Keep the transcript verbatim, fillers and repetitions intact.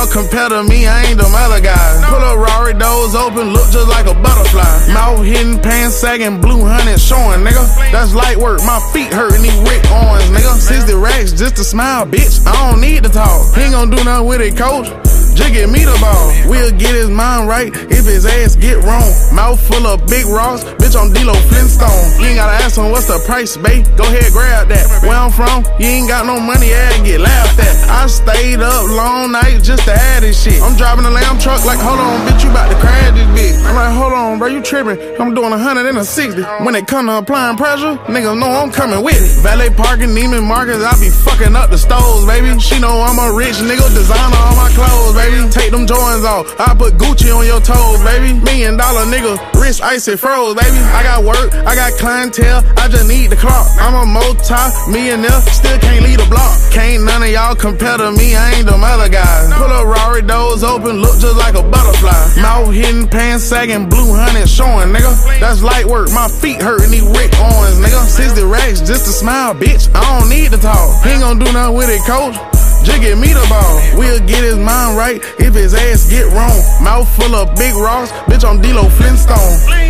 y'all compare to me, I ain't them other guys. Pull up Rari, doors open, look just like a butterfly. Mouth hitting, pants sagging, blue honey showing, nigga. That's light work, my feet hurting, these Rick Owens, nigga. sixty racks just to smile, bitch, I don't need to talk. He ain't gon' do nothing with it, coach. Just get me the ball. We'll get his mind right if his ass get wrong. Mouth full of big rocks, bitch on D-Lo Flintstone. You ain't gotta ask him what's the price, babe. Go ahead, grab that. Where I'm from, you ain't got no money, ass get laughed at. I stayed up long nights just to add this shit. I'm driving a lamb truck like, hold on, bitch, you about to crash this bitch. I'm like, hold on, bro, you tripping. I'm doing a hundred and a sixty. When it come to applying pressure, niggas know I'm coming with it. Valet parking, Neiman Marcus, I be fucking up the stoves, baby. She know I'm a rich nigga, designer all my clothes, baby. Take them Jordans off, I put Gucci on your toes, baby. Million dollar nigga, wrist icy froze, baby. I got work, I got clientele, I just need the clock. I'm a multi-millionaire, still can't leave the block. Can't none of y'all compare to me, I ain't them other guys. Pull up Rari, doors open, look just like a butterfly. Mouth hitting, pants sagging, blue honey showing, nigga. That's light work, my feet hurting, these Rick Owens, nigga. sixty racks just to smile, bitch, I don't need to talk. He ain't gon' do nothing with it, coach. Just get me the ball. We'll get his mind right if his ass get wrong. Mouth full of big rocks, bitch on D-Lo Flintstone.